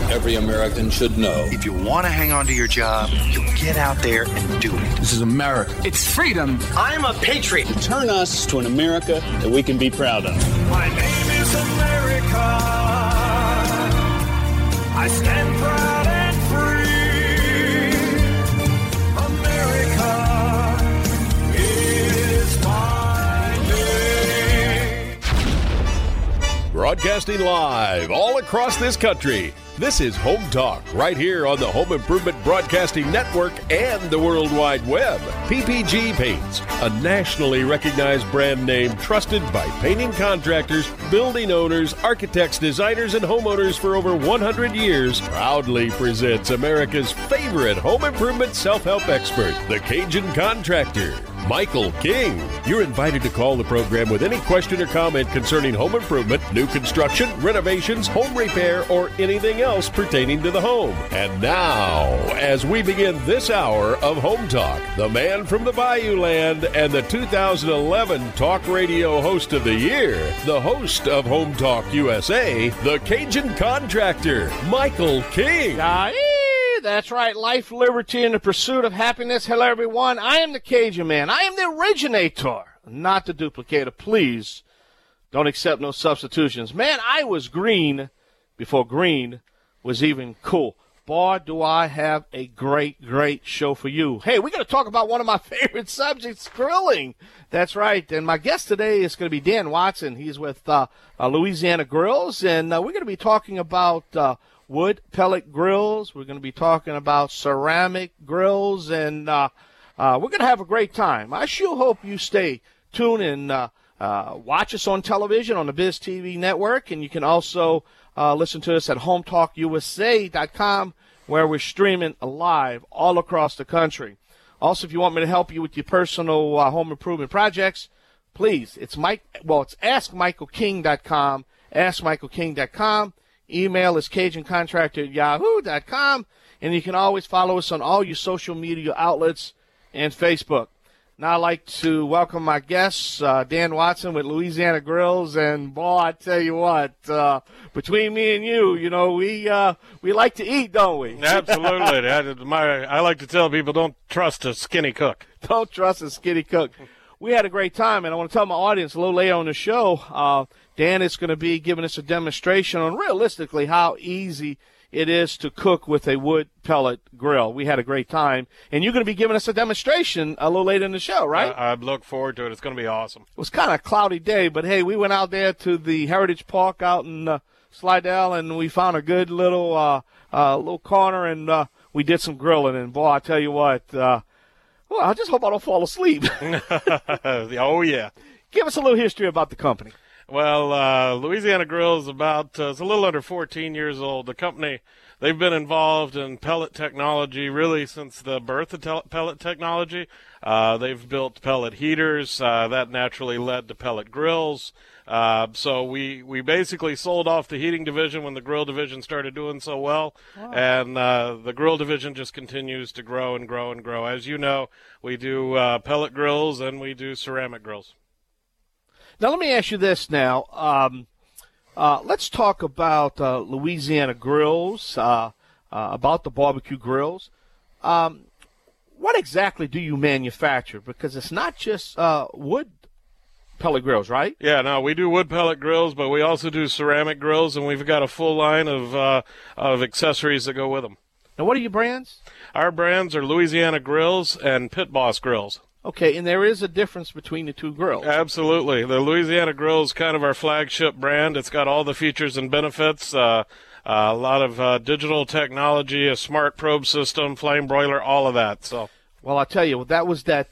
every American should know. If you want to hang on to your job, you get out there and do it. This is America. It's freedom. I'm a patriot. Turn us to an America that we can be proud of. My name is America. I stand proud and free. America is my name. Broadcasting live all across this country. This is Home Talk, right here on the Home Improvement Broadcasting Network and the World Wide Web. PPG Paints, a nationally recognized brand name trusted by painting contractors, building owners, architects, designers, and homeowners for over 100 years, proudly presents America's favorite home improvement self-help expert, the Cajun Contractor, Michael King. You're invited to call the program with any question or comment concerning home improvement, new construction, renovations, home repair, or anything else pertaining to the home. And now, as we begin this hour of Home Talk, the man from the Bayou Land and the 2011 Talk Radio Host of the Year, the host of Home Talk USA, the Cajun Contractor, Michael King. That's right. Life, liberty, and the pursuit of happiness. Hello, everyone. I am the Cajun Man. I am the originator, not the duplicator. Please don't accept no substitutions. Man, I was green before green was even cool. Boy, do I have a great, great show for you. Hey, we're going to talk about one of my favorite subjects, grilling. That's right. And my guest today is going to be Dan Watson. He's with Louisiana Grills, and we're going to be talking about wood pellet grills. We're going to be talking about ceramic grills, and we're going to have a great time. I sure hope you stay tuned and watch us on television on the Biz TV network, and you can also listen to us at HometalkUSA.com, where we're streaming live all across the country. Also, if you want me to help you with your personal home improvement projects, please, it's AskMichaelKing.com, AskMichaelKing.com. Email is CajunContractor@yahoo.com, and you can always follow us on all your social media outlets and Facebook. Now I'd like to welcome my guests, Dan Watson with Louisiana Grills, and boy, I tell you what, between me and you, we like to eat, don't we? Absolutely. I like to tell people, don't trust a skinny cook. Don't trust a skinny cook. We had a great time, and I want to tell my audience a little later on the show, Dan is going to be giving us a demonstration on realistically how easy it is to cook with a wood pellet grill. We had a great time, and you're going to be giving us a demonstration a little later in the show, right? I look forward to it. It's going to be awesome. It was kind of a cloudy day, but, hey, we went out there to the Heritage Park out in Slidell, and we found a good little corner, and we did some grilling. And, boy, I tell you what, I just hope I don't fall asleep. Oh, yeah. Give us a little history about the company. Well, Louisiana Grill is it's a little under 14 years old. The company, they've been involved in pellet technology really since the birth of pellet technology. They've built pellet heaters. That naturally led to pellet grills. So we basically sold off the heating division when the grill division started doing so well. Wow. And the grill division just continues to grow and grow and grow. As you know, we do pellet grills and we do ceramic grills. Now, let me ask you this now. Let's talk about Louisiana Grills, about the barbecue grills. What exactly do you manufacture? Because it's not just wood pellet grills, right? Yeah, no, we do wood pellet grills, but we also do ceramic grills, and we've got a full line of accessories that go with them. Now, what are your brands? Our brands are Louisiana Grills and Pit Boss Grills. Okay, and there is a difference between the two grills. Absolutely. The Louisiana Grill is kind of our flagship brand. It's got all the features and benefits, a lot of digital technology, a smart probe system, flame broiler, all of that. So, well, I'll tell you, that was that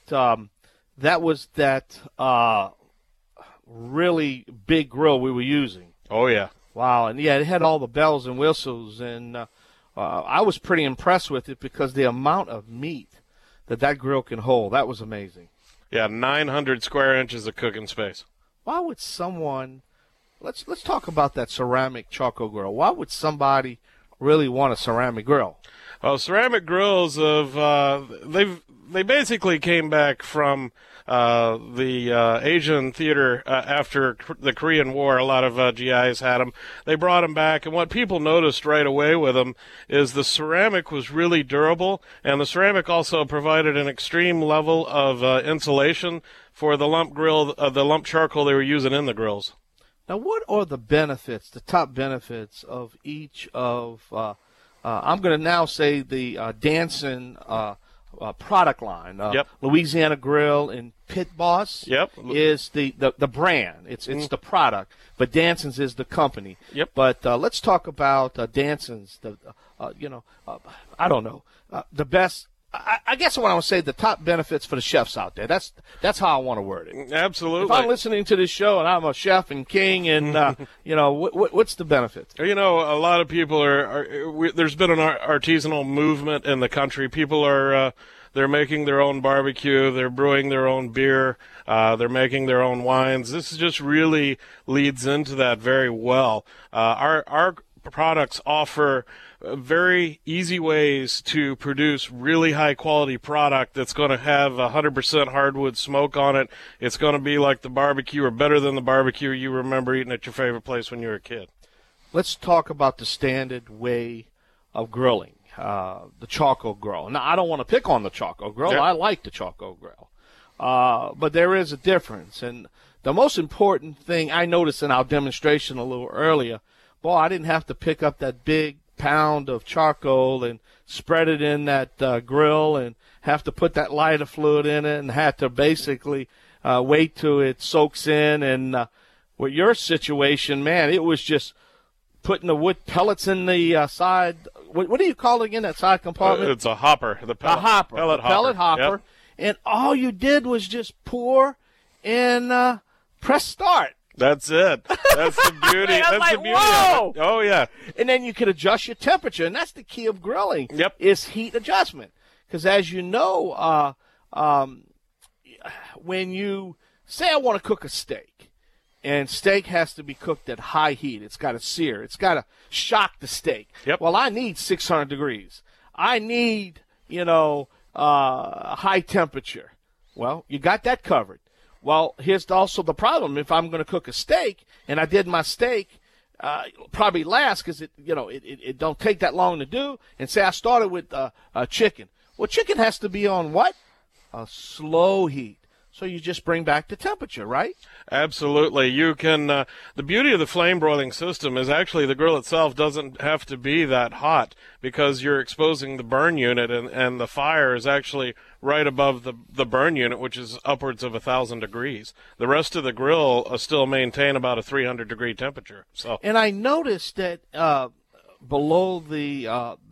really big grill we were using. Oh, yeah. Wow, and yeah, it had all the bells and whistles, and I was pretty impressed with it because the amount of meat that grill can hold, that was amazing. Yeah, 900 square inches of cooking space. Why would someone, let's talk about that ceramic charcoal grill. Why would somebody really want a ceramic grill? Well, ceramic grills they basically came back from the Asian theater after the Korean War. A lot of GIs had them. They brought them back, and what people noticed right away with them is the ceramic was really durable, and the ceramic also provided an extreme level of insulation for the lump grill, the lump charcoal they were using in the grills. Now, what are the benefits, the top benefits of each of, I'm going to now say the Danson product line. Yep. Louisiana Grill and Pit Boss Yep. is the brand. It's the product, but Danson's is the company. Yep. But let's talk about Danson's, I don't know, the best. I guess I want to say the top benefits for the chefs out there. That's how I want to word it. Absolutely. If I'm listening to this show and I'm a chef and king, and what's the benefits? A lot of people there's been an artisanal movement in the country. People are they're making their own barbecue, they're brewing their own beer, they're making their own wines. This just really leads into that very well. Our products offer very easy ways to produce really high quality product that's going to have 100% hardwood smoke on it. It's going to be like the barbecue, or better than the barbecue you remember eating at your favorite place when you were a kid. Let's talk about the standard way of grilling, the charcoal grill. Now, I don't want to pick on the charcoal grill. Yeah. I like the charcoal grill. But there is a difference. And the most important thing I noticed in our demonstration a little earlier, I didn't have to pick up that big pound of charcoal and spread it in that grill and have to put that lighter fluid in it and had to basically wait till it soaks in. And with your situation, man, it was just putting the wood pellets in the side. What do you call it again, that side compartment? It's a hopper. The pellet hopper. Yep. And all you did was just pour and press start. That's it. That's the beauty. That's the like, beauty whoa! of it. Oh, yeah. And then you could adjust your temperature, and that's the key of grilling. Yep. Is heat adjustment. Because as you know, when you say I want to cook a steak, and steak has to be cooked at high heat. It's got to sear. It's got to shock the steak. Yep. Well, I need 600 degrees. I need, high temperature. Well, you got that covered. Well, here's also the problem. If I'm going to cook a steak, and I did my steak probably last because it don't take that long to do, and say I started with chicken. Well, chicken has to be on what? A slow heat. So you just bring back the temperature, right? Absolutely. You can. The beauty of the flame broiling system is actually the grill itself doesn't have to be that hot because you're exposing the burn unit, and the fire is actually right above the burn unit, which is upwards of 1,000 degrees. The rest of the grill still maintain about a 300-degree temperature. So. And I noticed that below the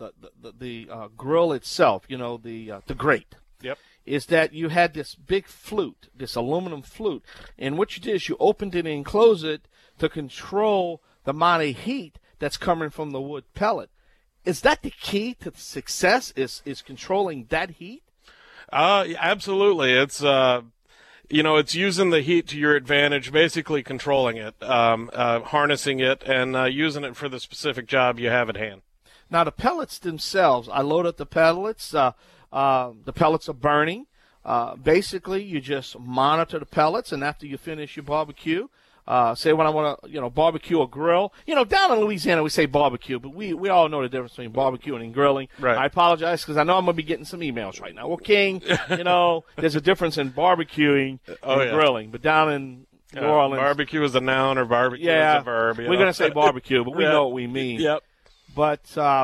grill itself, the grate. Yep. Is that you had this big flute, this aluminum flute, and what you did is you opened it and closed it to control the amount of heat that's coming from the wood pellet. Is that the key to success, is controlling that heat? Absolutely. It's, it's using the heat to your advantage, basically controlling it, harnessing it, and using it for the specific job you have at hand. Now, the pellets themselves, I load up the pellets. The pellets are burning. Basically, you just monitor the pellets, and after you finish your barbecue, say when I want to, barbecue or grill. Down in Louisiana we say barbecue, but we all know the difference between barbecuing and grilling. Right. I apologize because I know I'm going to be getting some emails right now. Well, King, there's a difference in barbecuing and grilling, but down in New Orleans, barbecue is a noun or barbecue is a verb. We're going to say barbecue, but we know what we mean. Yep. But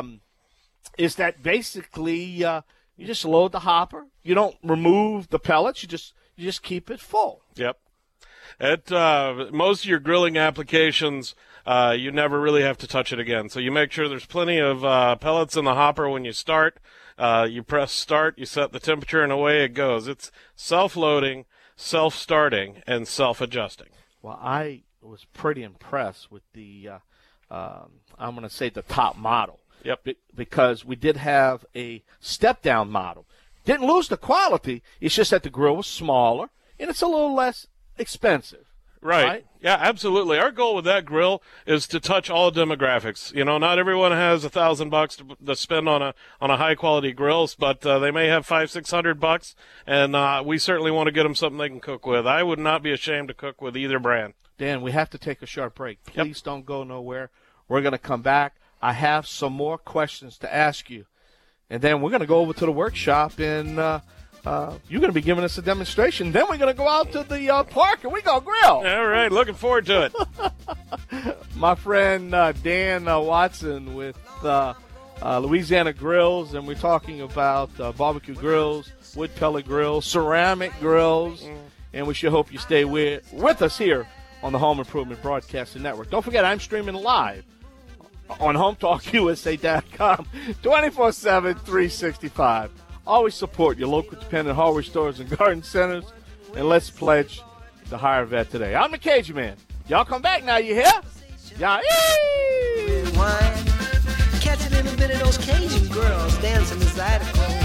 is that basically you just load the hopper. You don't remove the pellets. You just keep it full. Yep. At most of your grilling applications, you never really have to touch it again. So you make sure there's plenty of pellets in the hopper when you start. You press start, you set the temperature, and away it goes. It's self-loading, self-starting, and self-adjusting. Well, I was pretty impressed with the, I'm going to say the top model. Yep. Because we did have a step-down model. Didn't lose the quality. It's just that the grill was smaller, and it's a little less expensive. Right. Yeah, absolutely. Our goal with that grill is to touch all demographics. You know, not everyone has $1,000 to spend on a high quality grills, but they may have $500-600, and we certainly want to get them something they can cook with. I would not be ashamed to cook with either brand. Dan, we have to take a short break. Please don't go nowhere. We're going to come back. I have some more questions to ask you, and then we're going to go over to the workshop and. You're going to be giving us a demonstration. Then we're going to go out to the park and we're going to grill. All right, looking forward to it. My friend Dan Watson with Louisiana Grills, and we're talking about barbecue grills, wood pellet grills, ceramic grills, and we sure hope you stay with us here on the Home Improvement Broadcasting Network. Don't forget, I'm streaming live on HomeTalkUSA.com 24/7, 365. Always support your local dependent hardware stores and garden centers, and let's pledge the higher vet today. I'm the Cajun Man. Y'all come back now, you hear? Y'all, Red wine, catch a little bit of those Cajun girls dancing beside the cold.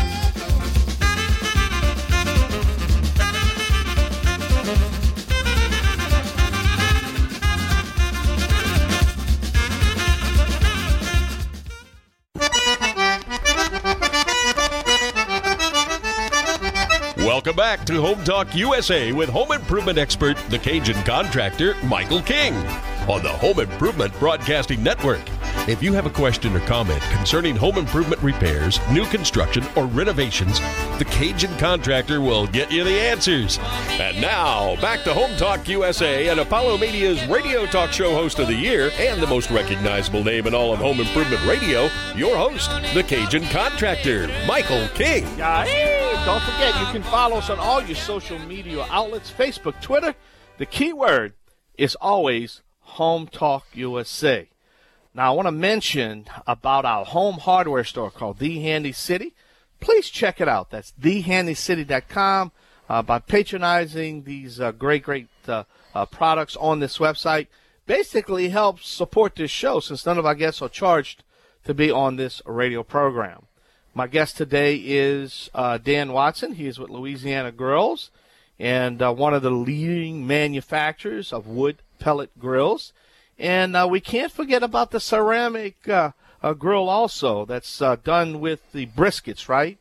Welcome back to Home Talk USA with home improvement expert, the Cajun contractor, Michael King, on the Home Improvement Broadcasting Network. If you have a question or comment concerning home improvement repairs, new construction, or renovations, the Cajun contractor will get you the answers. And now, back to Home Talk USA and Apollo Media's radio talk show host of the year and the most recognizable name in all of home improvement radio, your host, the Cajun contractor, Michael King. Don't forget, you can follow us on all your social media outlets, Facebook, Twitter. The key word is always Home Talk USA. Now, I want to mention about our home hardware store called The Handy City. Please check it out. That's thehandycity.com. By patronizing these great products on this website, basically helps support this show since none of our guests are charged to be on this radio program. My guest today is Dan Watson. He is with Louisiana Grills and one of the leading manufacturers of wood pellet grills. And we can't forget about the ceramic grill also that's done with the briskets, right?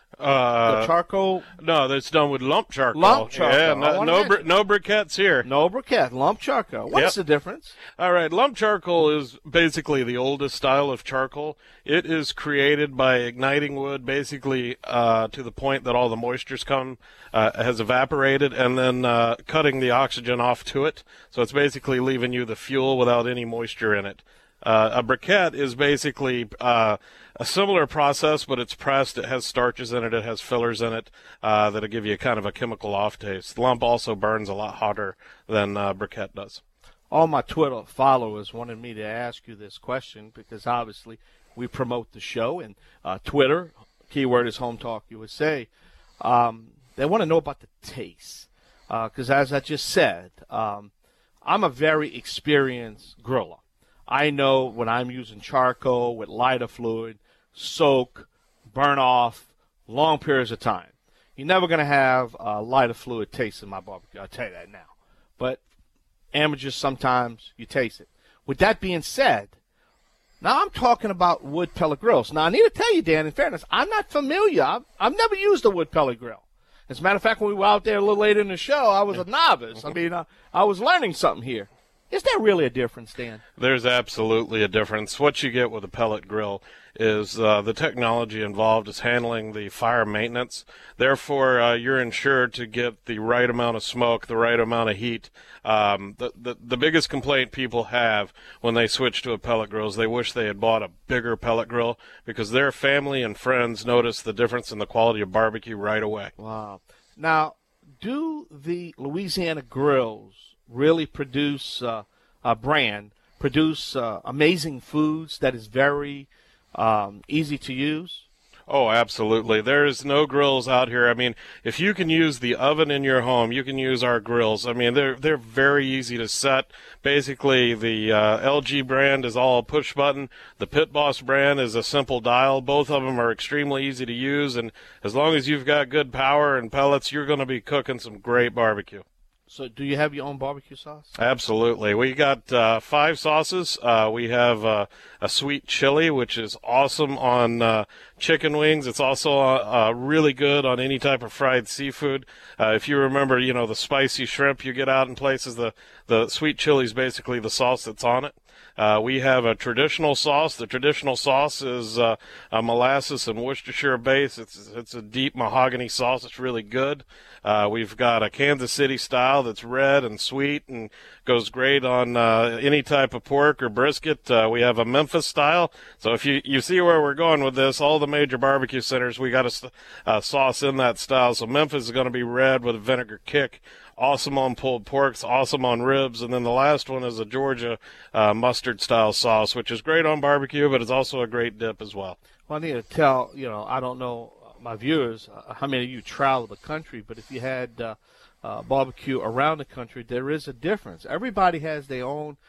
The charcoal? No, that's done with lump charcoal. Lump charcoal. Yeah, no briquettes here. No briquette, lump charcoal. What's the difference? All right, lump charcoal is basically the oldest style of charcoal. It is created by igniting wood basically to the point that all the moisture has evaporated, and then cutting the oxygen off to it. So it's basically leaving you the fuel without any moisture in it. A briquette is basically a similar process, but it's pressed. It has starches in it. It has fillers in it that'll give you kind of a chemical off taste. Lump also burns a lot hotter than briquette does. All my Twitter followers wanted me to ask you this question because obviously we promote the show, and Twitter, keyword is Home Talk USA. They want to know about the taste because, as I just said, I'm a very experienced griller. I know when I'm using charcoal with lighter fluid, soak, burn off, long periods of time. You're never going to have a lighter fluid taste in my barbecue. I'll tell you that now. But amateurs, sometimes you taste it. With that being said, now I'm talking about wood pellet grills. Now, I need to tell you, Dan, in fairness, I'm not familiar. I've never used a wood pellet grill. As a matter of fact, when we were out there a little later in the show, I was a novice. I mean, I was learning something here. Is there really a difference, Dan? There's absolutely a difference. What you get with a pellet grill is the technology involved is handling the fire maintenance. Therefore, you're ensured to get the right amount of smoke, the right amount of heat. The biggest complaint people have when they switch to a pellet grill is they wish they had bought a bigger pellet grill because their family and friends notice the difference in the quality of barbecue right away. Wow. Now, do the Louisiana Grills really produce amazing foods that is very easy to use? Oh, absolutely. There's no grills out here. I mean, if you can use the oven in your home, you can use our grills. I mean, they're very easy to set. Basically, the LG brand is all push button. The Pit Boss brand is a simple dial. Both of them are extremely easy to use, and as long as you've got good power and pellets, you're going to be cooking some great barbecue. So do you have your own barbecue sauce? Absolutely. We got 5 sauces. We have a sweet chili, which is awesome on chicken wings. It's also really good on any type of fried seafood. If you remember, the spicy shrimp you get out in places, the sweet chili is basically the sauce that's on it. We have a traditional sauce. The traditional sauce is a molasses and Worcestershire base. It's a deep mahogany sauce. It's really good. We've got a Kansas City style that's red and sweet and goes great on any type of pork or brisket. We have a Memphis style. So if you see where we're going with this, all the major barbecue centers, we got a sauce in that style. So Memphis is going to be red with a vinegar kick. Awesome on pulled porks, awesome on ribs, and then the last one is a Georgia mustard-style sauce, which is great on barbecue, but it's also a great dip as well. Well, I need to tell, I don't know my viewers how many of you travel the country, but if you had barbecue around the country, there is a difference. Everybody has their own,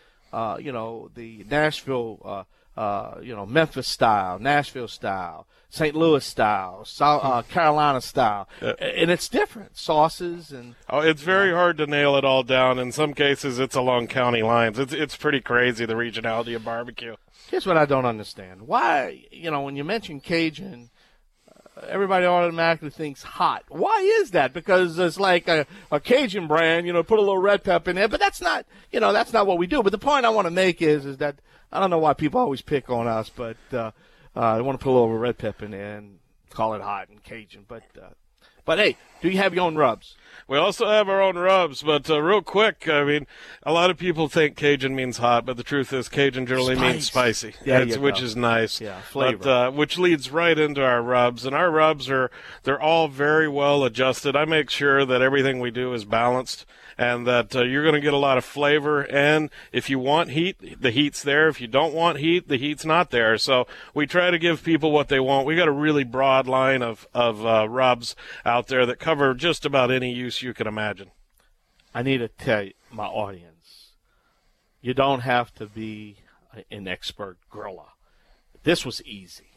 the Nashville, Memphis style, Nashville style, St. Louis style, Carolina style, and it's different sauces and. Oh, it's very hard to nail it all down. In some cases, it's along county lines. It's pretty crazy, the regionality of barbecue. Here's what I don't understand: why, when you mention Cajun, everybody automatically thinks hot. Why is that? Because it's like a Cajun brand, put a little red pepper in there, but that's not, that's not what we do. But the point I want to make is that I don't know why people always pick on us, but I want to put a little red pepper in there and call it hot and Cajun. But hey, do you have your own rubs? We also have our own rubs, but real quick, a lot of people think Cajun means hot, but the truth is Cajun generally means spicy, which is nice. Yeah, flavor. But, which leads right into our rubs, and our rubs they're all very well adjusted. I make sure that everything we do is balanced, and that you're going to get a lot of flavor. And if you want heat, the heat's there. If you don't want heat, the heat's not there. So we try to give people what they want. We got a really broad line of rubs out there that cover just about any use you can imagine. I need to tell my audience, you don't have to be an expert griller. This was easy.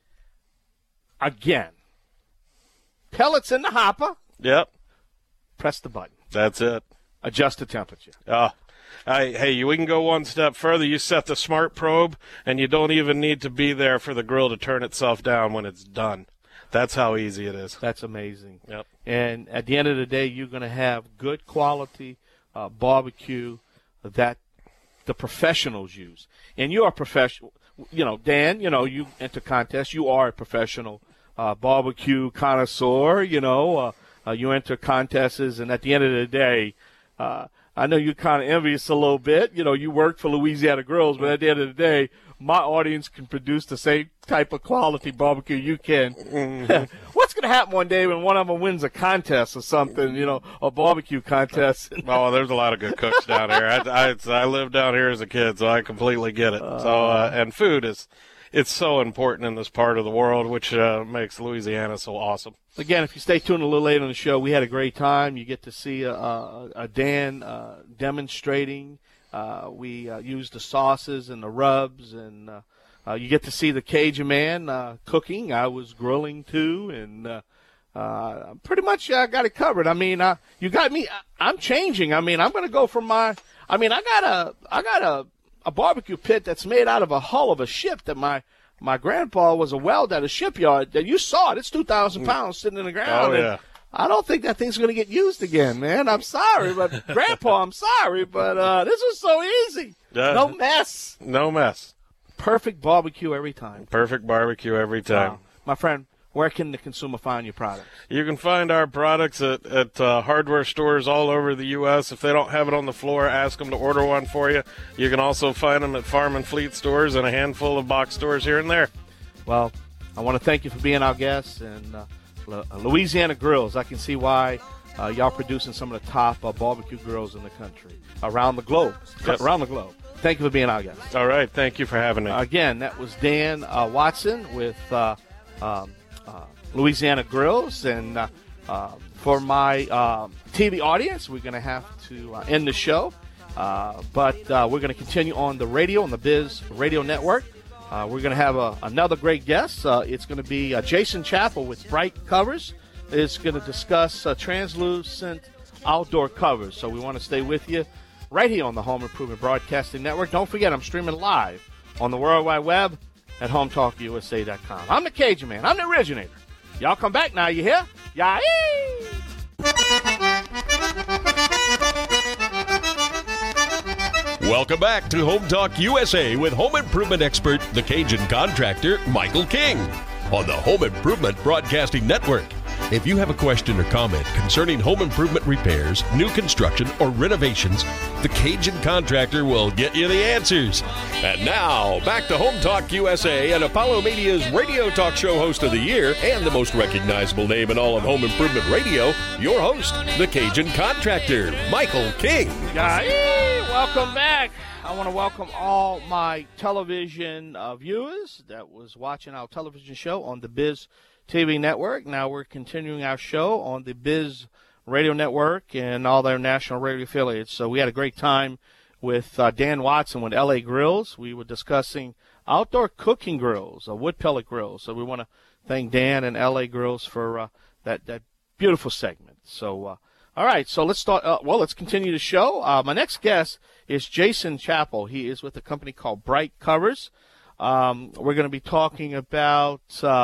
Again, pellets in the hopper. Yep. Press the button. That's it. Adjust the temperature. Hey, we can go one step further. You set the smart probe, and you don't even need to be there for the grill to turn itself down when it's done. That's how easy it is. That's amazing. Yep. And at the end of the day, you're going to have good quality barbecue that the professionals use. And you are professional. Dan, you enter contests. You are a professional barbecue connoisseur. You enter contests, and at the end of the day, I know you're kind of envious a little bit. You work for Louisiana Grills, but at the end of the day, my audience can produce the same type of quality barbecue you can. Mm-hmm. What's going to happen one day when one of them wins a contest or something, a barbecue contest? Oh, there's a lot of good cooks down here. I lived down here as a kid, so I completely get it. And food it's so important in this part of the world, which makes Louisiana so awesome. Again, if you stay tuned a little later on the show, we had a great time. You get to see a Dan demonstrating. We used the sauces and the rubs, and you get to see the Cajun man cooking. I was grilling too, and pretty much I got it covered. You got me. I'm changing. I'm going to go from I got a barbecue pit that's made out of a hull of a ship that my grandpa was a welder at a shipyard. That you saw it. It's 2,000 pounds sitting in the ground. Oh, yeah. I don't think that thing's going to get used again, man. I'm sorry, but Grandpa, I'm sorry, but this was so easy. No mess. No mess. Perfect barbecue every time. Perfect barbecue every time. My friend, where can the consumer find your products? You can find our products at hardware stores all over the U.S. If they don't have it on the floor, ask them to order one for you. You can also find them at Farm and Fleet stores and a handful of box stores here and there. Well, I want to thank you for being our guest, and Louisiana Grills. I can see why y'all producing some of the top barbecue grills in the country, around the globe. Yes. Around the globe. Thank you for being our guest. All right. Thank you for having me. Again, that was Dan Watson with Louisiana Grills. And for my TV audience, we're going to have to end the show. But we're going to continue on the radio, on the Biz Radio Network. We're going to have another great guest. It's going to be Jason Chappell with Bright Covers. It's going to discuss translucent outdoor covers. So we want to stay with you right here on the Home Improvement Broadcasting Network. Don't forget, I'm streaming live on the World Wide Web at HomeTalkUSA.com. I'm the Cajun Man. I'm the originator. Y'all come back now, you hear? Yay! Welcome back to Home Talk USA with home improvement expert, the Cajun contractor, Michael King, on the Home Improvement Broadcasting Network. If you have a question or comment concerning home improvement repairs, new construction, or renovations, the Cajun contractor will get you the answers. And now, back to Home Talk USA and Apollo Media's radio talk show host of the year and the most recognizable name in all of home improvement radio, your host, the Cajun contractor, Michael King. Yay! Welcome back. I want to welcome all my television viewers that was watching our television show on the Biz TV network. Now we're continuing our show on the Biz Radio Network and all their national radio affiliates. So we had a great time with Dan Watson with LA Grills. We were discussing outdoor cooking grills, wood pellet grills. So we want to thank Dan and LA Grills for that beautiful segment. So, all right, so let's start. Let's continue the show. My next guest is Jason Chappell. He is with a company called Bright Covers. We're going to be talking about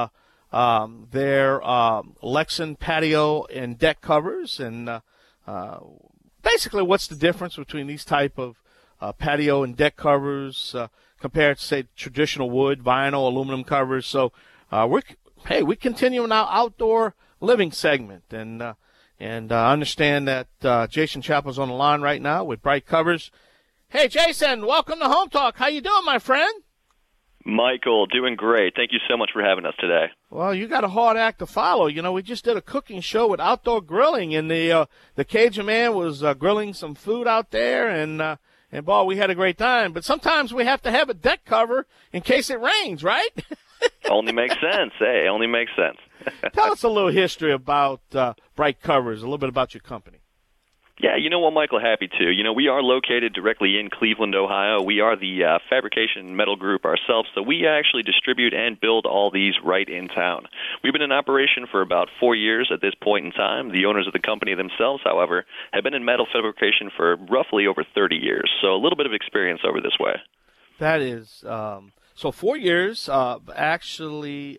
their Lexan patio and deck covers, and basically what's the difference between these type of patio and deck covers compared to, say, traditional wood, vinyl, aluminum covers. So we continue in our outdoor living segment, and I understand that Jason Chappell's on the line right now with Bright Covers. Hey, Jason, welcome to Home Talk. How you doing, my friend? Michael, doing great. Thank you so much for having us today. Well, you got a hard act to follow. You know, we just did a cooking show with outdoor grilling, and the Cajun Man was grilling some food out there, and boy, we had a great time. But sometimes we have to have a deck cover in case it rains, right? Only makes sense. Hey, only makes sense. Tell us a little history about Bright Covers, a little bit about your company. Yeah, you know what, Michael, happy to. You know, we are located directly in Cleveland, Ohio. We are the fabrication metal group ourselves, so we actually distribute and build all these right in town. We've been in operation for about 4 years at this point in time. The owners of the company themselves, however, have been in metal fabrication for roughly over 30 years, so a little bit of experience over this way. That is, so 4 years actually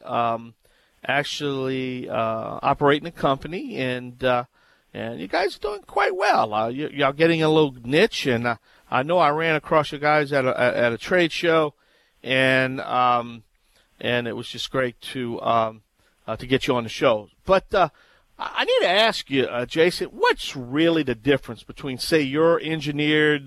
operating the company, and you guys are doing quite well. Y'all getting a little niche, and I know I ran across you guys at a trade show, and it was just great to get you on the show. But I need to ask you, Jason, what's really the difference between, say, your engineered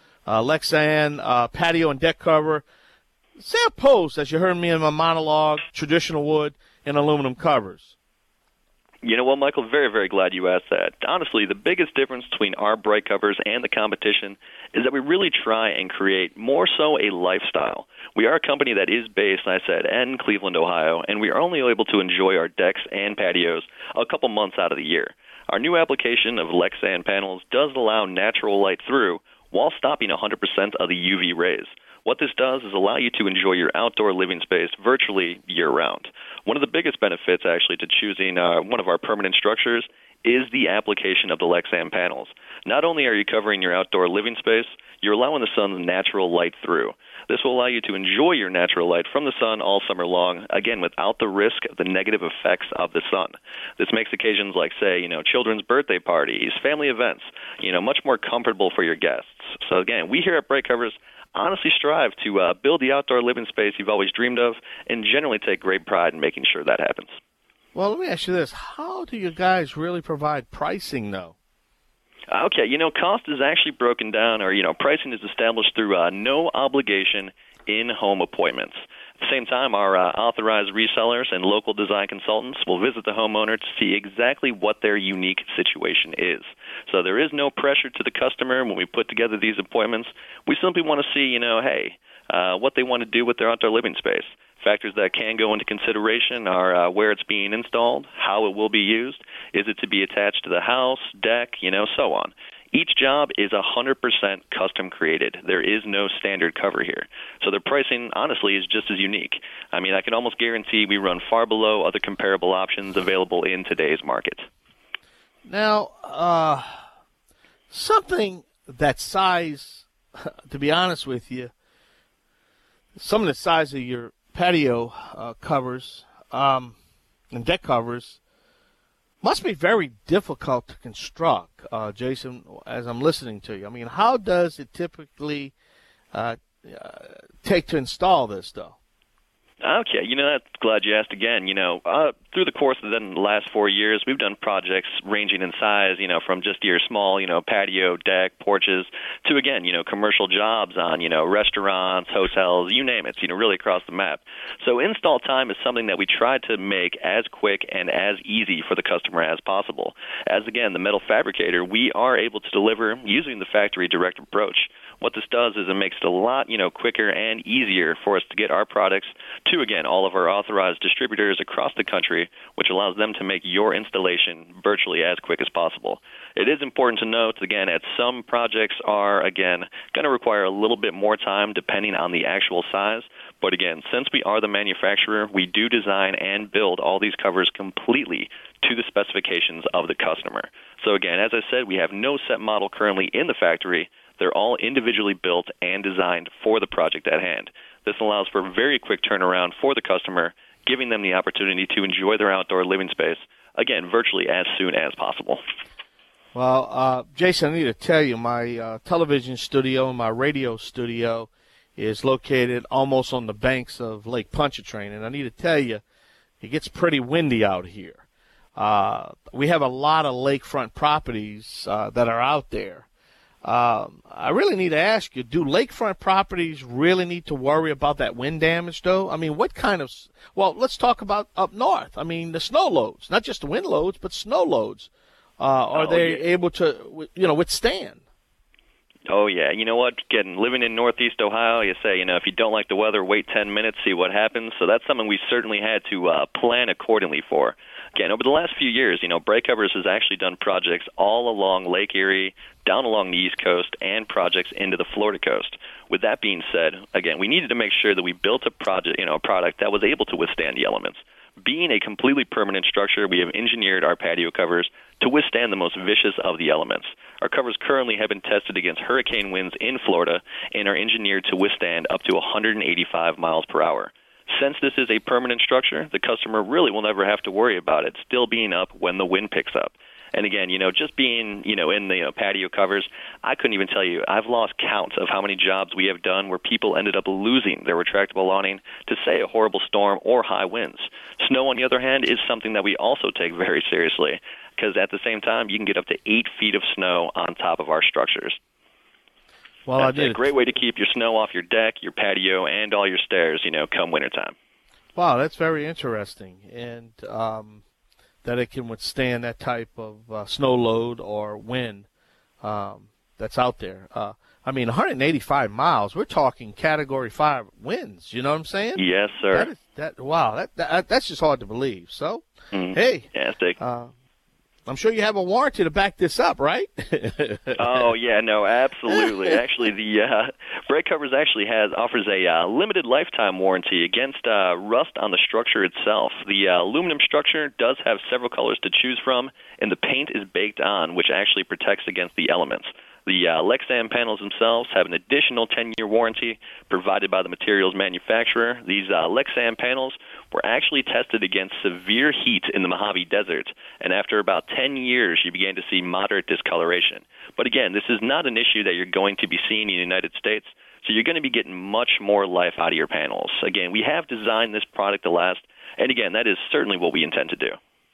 Lexan patio and deck cover, say, opposed, as you heard me in my monologue, traditional wood and aluminum covers? You know what, Michael, very, very glad you asked that. Honestly, the biggest difference between our Bright Covers and the competition is that we really try and create more so a lifestyle. We are a company that is based, I said, in Cleveland, Ohio, and we are only able to enjoy our decks and patios a couple months out of the year. Our new application of Lexan panels does allow natural light through while stopping 100% of the UV rays. What this does is allow you to enjoy your outdoor living space virtually year-round. One of the biggest benefits, actually, to choosing one of our permanent structures is the application of the Lexan panels. Not only are you covering your outdoor living space, you're allowing the sun's natural light through. This will allow you to enjoy your natural light from the sun all summer long, again, without the risk of the negative effects of the sun. This makes occasions like, say, children's birthday parties, family events, much more comfortable for your guests. So, again, we here at Bright Covers honestly strive to build the outdoor living space you've always dreamed of and generally take great pride in making sure that happens. Well, let me ask you this. How do you guys really provide pricing, though? Okay, cost is actually broken down, or, pricing is established through no obligation in-home appointments. At the same time, our authorized resellers and local design consultants will visit the homeowner to see exactly what their unique situation is. So there is no pressure to the customer when we put together these appointments. We simply want to see, what they want to do with their outdoor living space. Factors that can go into consideration are where it's being installed, how it will be used, is it to be attached to the house, deck, so on. Each job is 100% custom created. There is no standard cover here. So the pricing, honestly, is just as unique. I mean, I can almost guarantee we run far below other comparable options available in today's market. Now, something that size, to be honest with you, some of the size of your patio covers and deck covers must be very difficult to construct, Jason, as I'm listening to you. I mean, how does it typically take to install this, though? Okay, that's glad you asked again. Through the course of the last 4 years, we've done projects ranging in size, from just your small, patio, deck, porches, to, again, commercial jobs on, restaurants, hotels, you name it, really across the map. So install time is something that we try to make as quick and as easy for the customer as possible. As, again, the metal fabricator, we are able to deliver using the factory direct approach. What this does is it makes it a lot, quicker and easier for us to get our products to, again, all of our authorized distributors across the country, which allows them to make your installation virtually as quick as possible. It is important to note, again, that some projects are, again, going to require a little bit more time depending on the actual size. But again, since we are the manufacturer, we do design and build all these covers completely to the specifications of the customer. So again, as I said, we have no set model currently in the factory. They're all individually built and designed for the project at hand. This allows for a very quick turnaround for the customer, giving them the opportunity to enjoy their outdoor living space, again, virtually as soon as possible. Well, Jason, I need to tell you, my television studio and my radio studio is located almost on the banks of Lake Pontchartrain, and I need to tell you, it gets pretty windy out here. We have a lot of lakefront properties that are out there. I really need to ask you, do lakefront properties really need to worry about that wind damage, though? I mean, what kind of – well, let's talk about up north. I mean, the snow loads, not just the wind loads, but snow loads. Are they able to, withstand? Oh, yeah. You know what? Living in Northeast Ohio, you say, if you don't like the weather, wait 10 minutes, see what happens. So that's something we certainly had to plan accordingly for. Again, over the last few years, Brake Covers has actually done projects all along Lake Erie, down along the East Coast, and projects into the Florida coast. With that being said, again, we needed to make sure that we built a product that was able to withstand the elements. Being a completely permanent structure, we have engineered our patio covers to withstand the most vicious of the elements. Our covers currently have been tested against hurricane winds in Florida and are engineered to withstand up to 185 miles per hour. Since this is a permanent structure, the customer really will never have to worry about it still being up when the wind picks up. And again, just being, in the patio covers, I couldn't even tell you, I've lost count of how many jobs we have done where people ended up losing their retractable awning to, say, a horrible storm or high winds. Snow, on the other hand, is something that we also take very seriously, because at the same time, you can get up to 8 feet of snow on top of our structures. Well, That's a great way to keep your snow off your deck, your patio, and all your stairs, come wintertime. Wow, that's very interesting. And that it can withstand that type of snow load or wind that's out there. 185 miles, we're talking Category 5 winds, you know what I'm saying? Yes, sir. That's just hard to believe. So, hey. Fantastic. I'm sure you have a warranty to back this up, right? Oh, yeah, no, absolutely. Actually, the Brake Covers actually offers a limited lifetime warranty against rust on the structure itself. The aluminum structure does have several colors to choose from, and the paint is baked on, which actually protects against the elements. The Lexan panels themselves have an additional 10-year warranty provided by the materials manufacturer. These Lexan panels were actually tested against severe heat in the Mojave Desert, and after about 10 years, you began to see moderate discoloration. But again, this is not an issue that you're going to be seeing in the United States, so you're going to be getting much more life out of your panels. Again, we have designed this product to last, and again, that is certainly what we intend to do.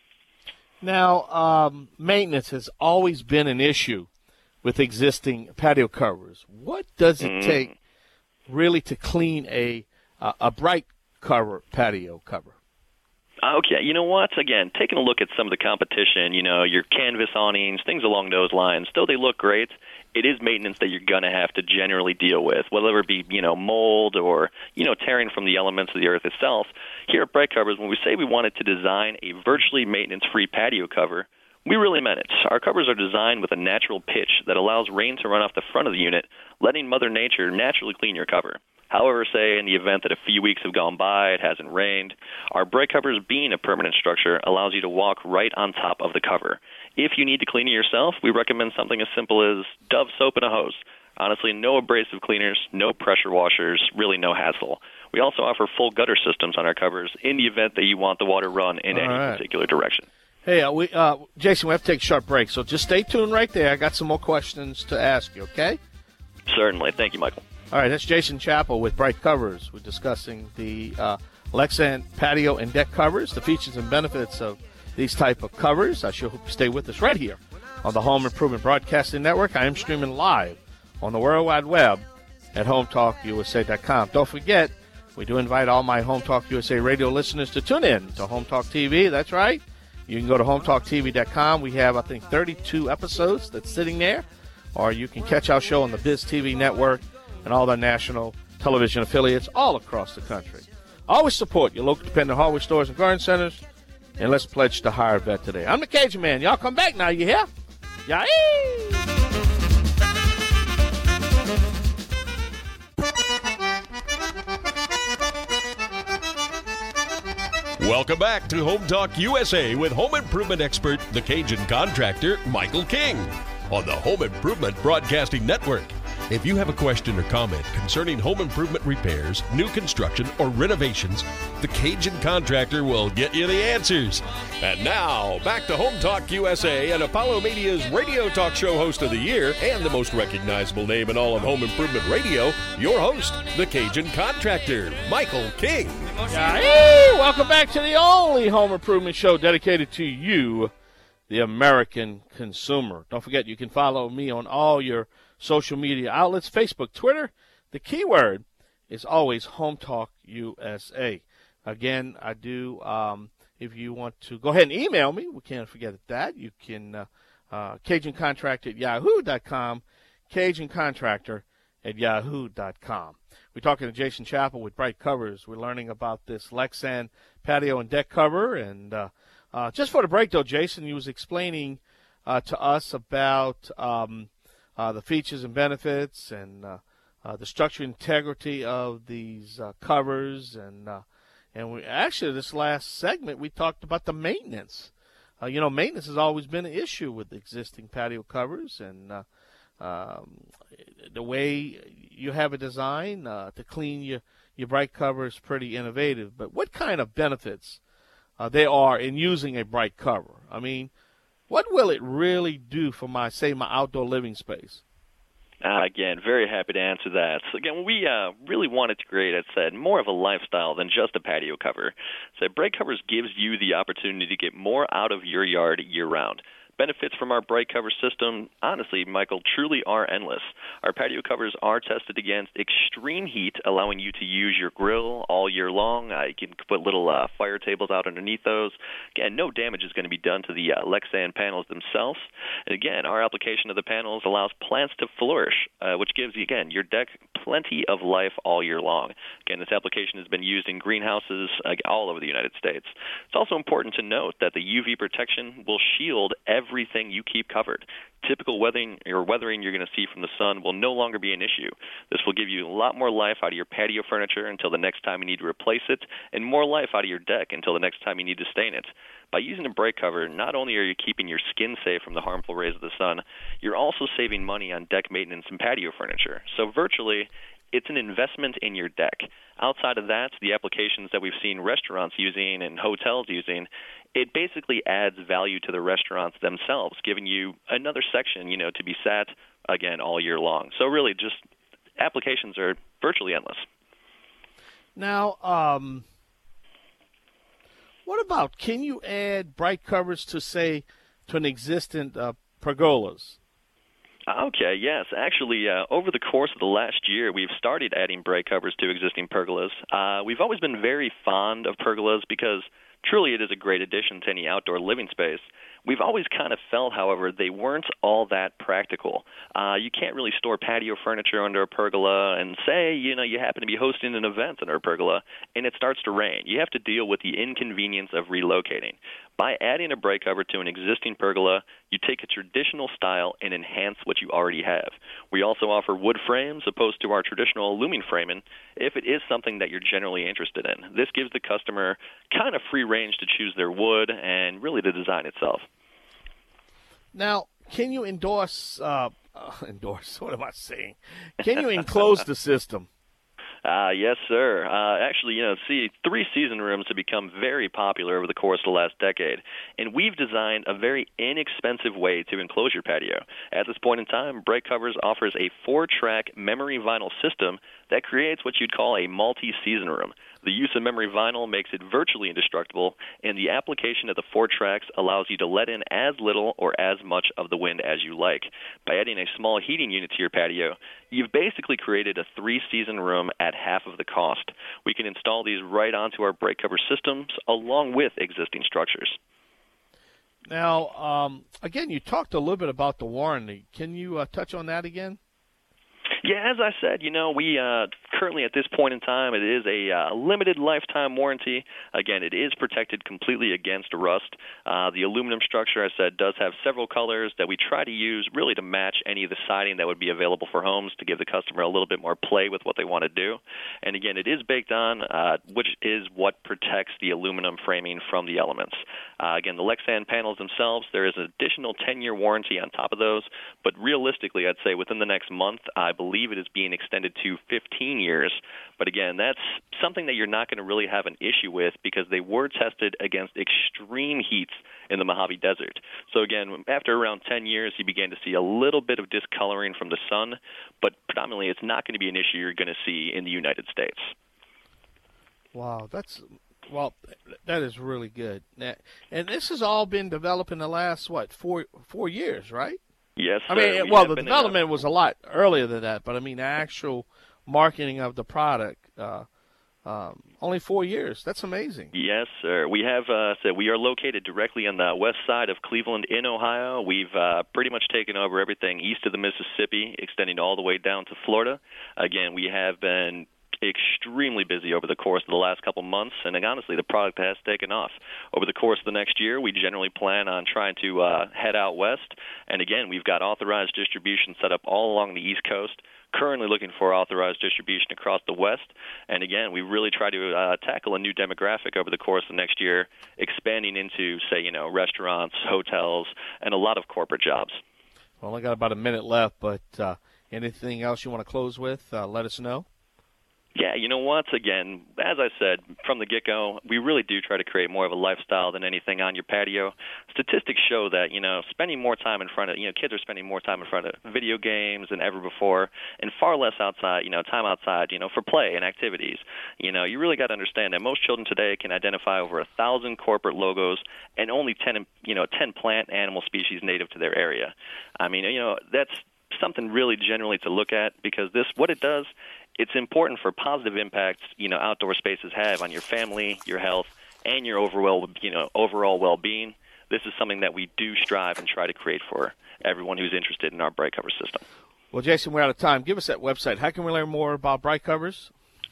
Now, maintenance has always been an issue with existing patio covers. What does it take really to clean a bright cover patio cover? Okay, you know what? Again, taking a look at some of the competition, your canvas awnings, things along those lines, though they look great, it is maintenance that you're going to have to generally deal with, whether it be, mold or, tearing from the elements of the earth itself. Here at Brake Covers, when we say we wanted to design a virtually maintenance-free patio cover, we really meant it. Our covers are designed with a natural pitch that allows rain to run off the front of the unit, letting Mother Nature naturally clean your cover. However, say in the event that a few weeks have gone by, it hasn't rained, our Brake Covers, being a permanent structure, allows you to walk right on top of the cover. If you need to clean it yourself, we recommend something as simple as Dove soap and a hose. Honestly, no abrasive cleaners, no pressure washers, really no hassle. We also offer full gutter systems on our covers in the event that you want the water run in any particular direction. Hey, Jason, we have to take a short break, so just stay tuned right there. I got some more questions to ask you, okay? Certainly. Thank you, Michael. All right, that's Jason Chappell with Bright Covers. We're discussing the Lexan patio and deck covers, the features and benefits of these type of covers. I sure hope you stay with us right here on the Home Improvement Broadcasting Network. I am streaming live on the World Wide Web at HomeTalkUSA.com. Don't forget, we do invite all my Home Talk USA radio listeners to tune in to Home Talk TV. That's right. You can go to HomeTalkTV.com. We have, I think, 32 episodes that's sitting there. Or you can catch our show on the Biz TV network and all the national television affiliates all across the country. Always support your local independent hardware stores and garden centers. And let's pledge to hire a vet today. I'm the Cajun Man. Y'all come back now. You hear? Yeah. Welcome back to Home Talk USA with home improvement expert, the Cajun contractor, Michael King, on the Home Improvement Broadcasting Network. If you have a question or comment concerning home improvement repairs, new construction, or renovations, the Cajun contractor will get you the answers. And now, back to Home Talk USA and Apollo Media's radio talk show host of the year and the most recognizable name in all of home improvement radio, your host, the Cajun contractor, Michael King. Hey, welcome back to the only home improvement show dedicated to you, the American consumer. Don't forget, you can follow me on all your social media outlets, Facebook, Twitter. The keyword is always Home Talk USA. Again, I do, if you want to go ahead and email me, we can't forget that. You can, CajunContractor@yahoo.com, CajunContractor@yahoo.com. We're talking to Jason Chappell with Bright Covers. We're learning about this Lexan patio and deck cover. And just for the break, though, Jason, you was explaining to us about the features and benefits and the structural integrity of these covers. And we actually, this last segment, we talked about the maintenance. Maintenance has always been an issue with existing patio covers. And the way you have it designed to clean your Bright cover is pretty innovative. But what kind of benefits there are in using a Bright cover? I mean, what will it really do for my outdoor living space? Again, very happy to answer that. So again, we really wanted to create, as I said, more of a lifestyle than just a patio cover. So Bright Covers gives you the opportunity to get more out of your yard year-round. Benefits from our Bright Cover system, honestly, Michael, truly are endless. Our patio covers are tested against extreme heat, allowing you to use your grill all year long. You can put little fire tables out underneath those. Again, no damage is going to be done to the Lexan panels themselves. And again, our application of the panels allows plants to flourish, which gives, again, your deck plenty of life all year long. Again, this application has been used in greenhouses all over the United States. It's also important to note that the UV protection will shield everything you keep covered. Typical weathering you're going to see from the sun will no longer be an issue. This will give you a lot more life out of your patio furniture until the next time you need to replace it, and more life out of your deck until the next time you need to stain it. By using a Bright Cover, not only are you keeping your skin safe from the harmful rays of the sun, you're also saving money on deck maintenance and patio furniture. So virtually, it's an investment in your deck. Outside of that, the applications that we've seen restaurants using and hotels using, it basically adds value to the restaurants themselves, giving you another section, to be sat, again, all year long. So really, just applications are virtually endless. Now, what about, can you add Bright Covers to an existing pergolas? Okay, yes. Actually, over the course of the last year, we've started adding Bright Covers to existing pergolas. We've always been very fond of pergolas because truly it is a great addition to any outdoor living space. We've always kind of felt, however, they weren't all that practical. You can't really store patio furniture under a pergola and say, you happen to be hosting an event under a pergola and it starts to rain. You have to deal with the inconvenience of relocating. By adding a Bright Cover to an existing pergola, you take a traditional style and enhance what you already have. We also offer wood frames opposed to our traditional aluminum framing if it is something that you're generally interested in. This gives the customer kind of free range to choose their wood and really the design itself. Now, can you endorse? What am I saying? Can you enclose the system? Yes, sir. Actually, three-season rooms have become very popular over the course of the last decade, and we've designed a very inexpensive way to enclose your patio. At this point in time, Bright Covers offers a 4-track memory vinyl system that creates what you'd call a multi-season room. The use of memory vinyl makes it virtually indestructible, and the application of the 4 tracks allows you to let in as little or as much of the wind as you like. By adding a small heating unit to your patio, you've basically created a 3-season room at half of the cost. We can install these right onto our Bright Cover systems along with existing structures. Now, again, you talked a little bit about the warranty. Can you touch on that again? Yeah, as I said, we currently at this point in time, it is a limited lifetime warranty. Again, it is protected completely against rust. The aluminum structure, I said, does have several colors that we try to use really to match any of the siding that would be available for homes to give the customer a little bit more play with what they want to do. And again, it is baked on, which is what protects the aluminum framing from the elements. Again, the Lexan panels themselves, there is an additional 10-year warranty on top of those, but realistically, I'd say within the next month, I believe it is being extended to 15 years. But again, that's something that you're not going to really have an issue with because they were tested against extreme heats in the Mojave Desert. So again, after around 10 years, you began to see a little bit of discoloring from the sun, but predominantly it's not going to be an issue you're going to see in the United States. Wow, that is really good. And this has all been developed in the last, 4 years, right? Yes, sir. I mean, the development was a lot earlier than that, but I mean, the actual marketing of the product, only 4 years. That's amazing. Yes, sir. We have we are located directly on the west side of Cleveland in Ohio. We've pretty much taken over everything east of the Mississippi, extending all the way down to Florida. Again, we have been extremely busy over the course of the last couple months, and honestly, the product has taken off. Over the course of the next year, we generally plan on trying to head out west, and again, we've got authorized distribution set up all along the East Coast, currently looking for authorized distribution across the West, and again, we really try to tackle a new demographic over the course of next year, expanding into, say, restaurants, hotels, and a lot of corporate jobs. Well, I got about a minute left, but anything else you want to close with, let us know. Yeah, you know what? Again, as I said from the get-go, we really do try to create more of a lifestyle than anything on your patio. Statistics show that, spending more time in front of, kids are spending more time in front of video games than ever before and far less outside, time outside, for play and activities. You really got to understand that most children today can identify over 1,000 corporate logos and only 10 plant animal species native to their area. I mean, that's something really generally to look at because what it does, it's important for positive impacts, outdoor spaces have on your family, your health, and your overall well-being. This is something that we do strive and try to create for everyone who's interested in our Bright Cover system. Well, Jason, we're out of time. Give us that website. How can we learn more about Bright Covers?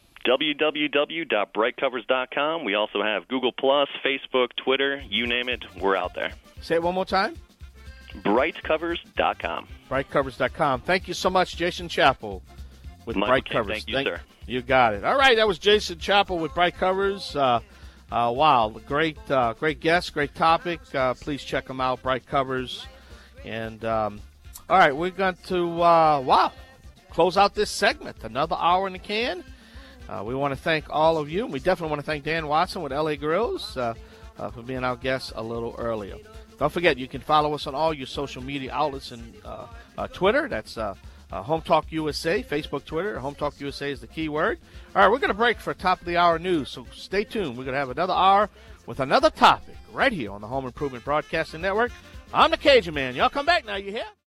www.brightcovers.com. We also have Google+, Facebook, Twitter, you name it, we're out there. Say it one more time. brightcovers.com. brightcovers.com. Thank you so much, Jason Chappell with Bright Covers. Thank you, sir. You got it. All right, that was Jason Chappell with Bright Covers. Wow, great guest, great topic. Please check them out, Bright Covers. And all right, we're going to close out this segment. Another hour in the can. We want to thank all of you. We definitely want to thank Dan Watson with LA Grills for being our guest a little earlier. Don't forget, you can follow us on all your social media outlets and Twitter. That's Home Talk USA, Facebook, Twitter. Home Talk USA is the key word. All right, we're going to break for top of the hour news, so stay tuned. We're going to have another hour with another topic right here on the Home Improvement Broadcasting Network. I'm the Cajun Man. Y'all come back now, you hear?